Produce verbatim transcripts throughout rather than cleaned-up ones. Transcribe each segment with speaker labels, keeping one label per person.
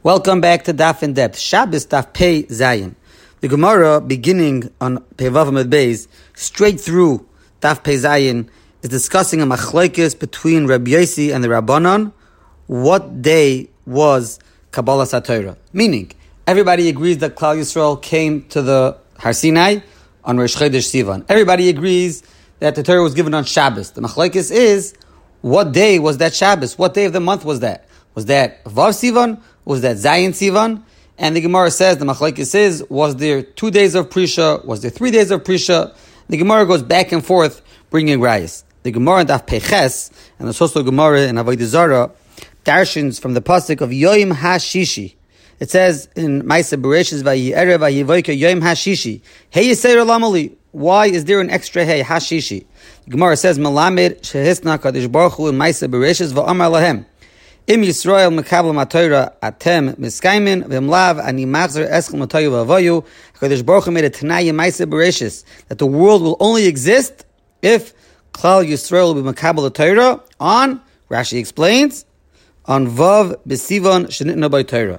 Speaker 1: Welcome back to Daf in Depth. Shabbos Daf Pei Zayin. The Gemara, beginning on Pei Vav Amud Beis, straight through Daf Pei Zayin, is discussing a machlokes between Rabbi Yossi and the Rabbanon. What day was Kabbalas HaTorah? Meaning, everybody agrees that Klal Yisrael came to the Har Sinai on Rosh Chodesh Sivan. Everybody agrees that the Torah was given on Shabbos. The machlokes is, what day was that Shabbos? What day of the month was that? Was that Vav Sivan? Was that Zayin Sivan? And the Gemara says, the machlokes is, was there two days of Prisha? Was there three days of Prisha? The Gemara goes back and forth, bringing rayas. The Gemara in Daf Peches, and the Sosto Gemara in Avodah Zarah, darshins from the pasuk of Yom HaShishi. It says in Maaseh Bereshis, Vayi Erev Vayi Voika Yom HaShishi. Hey Yisrael Lamali. Why is there an extra hey HaShishi? The Gemara says, Melamed Shehisna Kadosh Baruch Hu in Maaseh Bereshis Va'amar Lahem. Im Yisrael mekabel maTorah atem miskaimin v'imlav ani machzer eschel matoyu v'avoyu. Hakadosh Baruch Hu made a Tanai in Maaseh Bereshis that the world will only exist if Klal Yisrael will be mekabel the Torah on, Rashi explains, on Vav b'Sivan shenitna by Torah.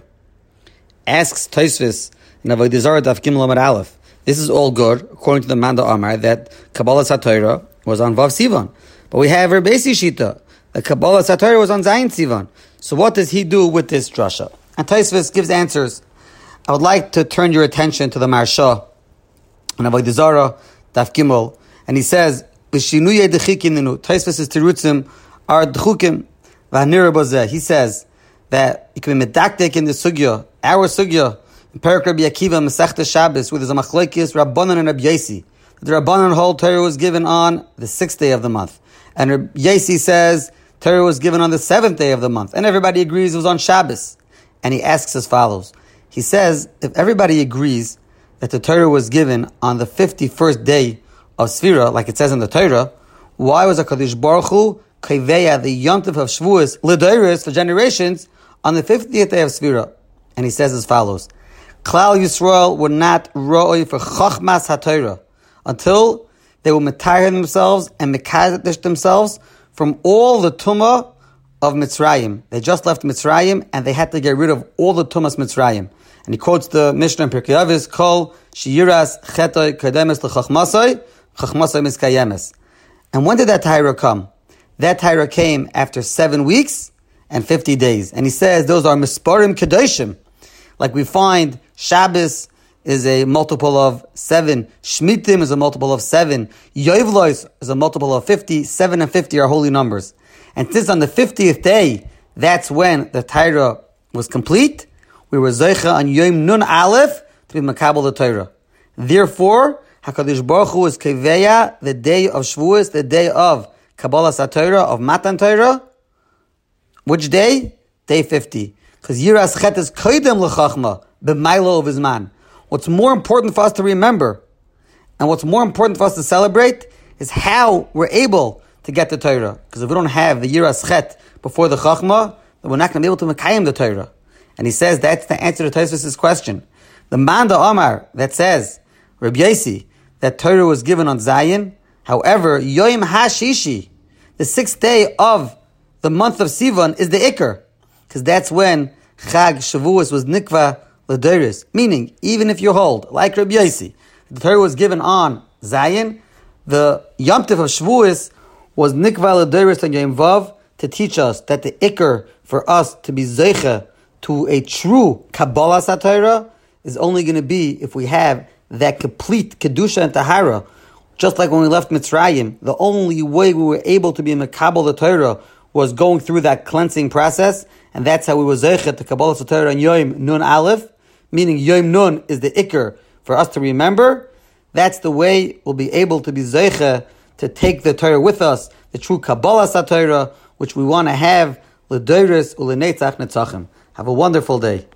Speaker 1: Asks Tosfos in Avodah Zarah Daf Gimel Amud Aleph. This is all good according to the Manda Amar that Kabbalas HaTorah was on Vav Sivan, but we have Rabbi Yossi Shita. The Kabbalas HaTorah was on Zayin Sivan. So what does he do with this drasha? And Tosfos gives answers. I would like to turn your attention to the Maharsha and Avodah Zarah Daf Gimel, and he says, "B'shinuye dechikininu." Tosfos' terutzim are dechukim v'hanira bozeh. He says that it can be medakdek in the sugya, our sugya, in Perek Rabbi Akiva Masechta Shabbos, where there's a machlokes Rabbanon and Rabbi Yossi. The Rabbanon whole Torah was given on the sixth day of the month, and Rabbi Yossi says Torah was given on the seventh day of the month, and everybody agrees it was on Shabbos. And he asks as follows. He says, if everybody agrees that the Torah was given on the fifty-first day of Sfira, like it says in the Torah, why was HaKadosh Baruch Hu Kaiveya, the Yom Tov of Shavuos, L'Doros, for generations, on the fiftieth day of Sfira? And he says as follows. Klal Yisrael were not ro'oi for Chochmas HaTorah until they will metayr themselves and mekadesh themselves from all the tumah of Mitzrayim. They just left Mitzrayim and they had to get rid of all the tumas Mitzrayim. And he quotes the Mishnah in Pirkei Avos, Kol shiyiras chetoi kademes l'chachmasoi, chachmasoi miskayemes. And when did that Torah come? That Torah came after seven weeks and fifty days. And he says those are misparim kedoshim. Like we find Shabbos is a multiple of seven. Shmitim is a multiple of seven. Yovlos is a multiple of fifty. Seven and fifty are holy numbers. And since on the fiftieth day, that's when the Torah was complete, we were Zeicha on Yom Nun Aleph to be Makabel the Torah. Therefore, HaKadosh Baruch Hu is Keveya, the day of Shavuos, the day of Kabbalas HaTorah, of Matan Torah. Which day? Day fifty. Because Yiras Chet is Koidem L'Chachma, B'Mailo of his man. What's more important for us to remember, and what's more important for us to celebrate, is how we're able to get the Torah. Because if we don't have the Yiras Chet before the Chachma, then we're not going to be able to Mekayim the Torah. And he says that's the answer to Tosfos' question. The Manda Amar that says, Rabbi Yossi, that Torah was given on Zayin, however, Yom HaShishi, the sixth day of the month of Sivan, is the Iker. Because that's when Chag Shavuos was Nikva L'Doros, meaning, even if you hold, like Rabbi Yossi, the Torah was given on Zayin, the Yom Tov of Shavuos was Nikva L'Doros and Yom Vav to teach us that the Iker for us to be Zeicha to a true Kabbalas HaTorah is only going to be if we have that complete Kedusha and Tahara. Just like when we left Mitzrayim, the only way we were able to be Mekabel the Torah was going through that cleansing process, and that's how we were Zeicha to Kabbalas HaTorah and Yom Nun Aleph, meaning Yom Nun is the Iker for us to remember. That's the way we'll be able to be Zeicha to take the Torah with us, the true Kabbalas HaTorah, which we want to have L'Doros U'Lenetzach Netzachim. Have a wonderful day.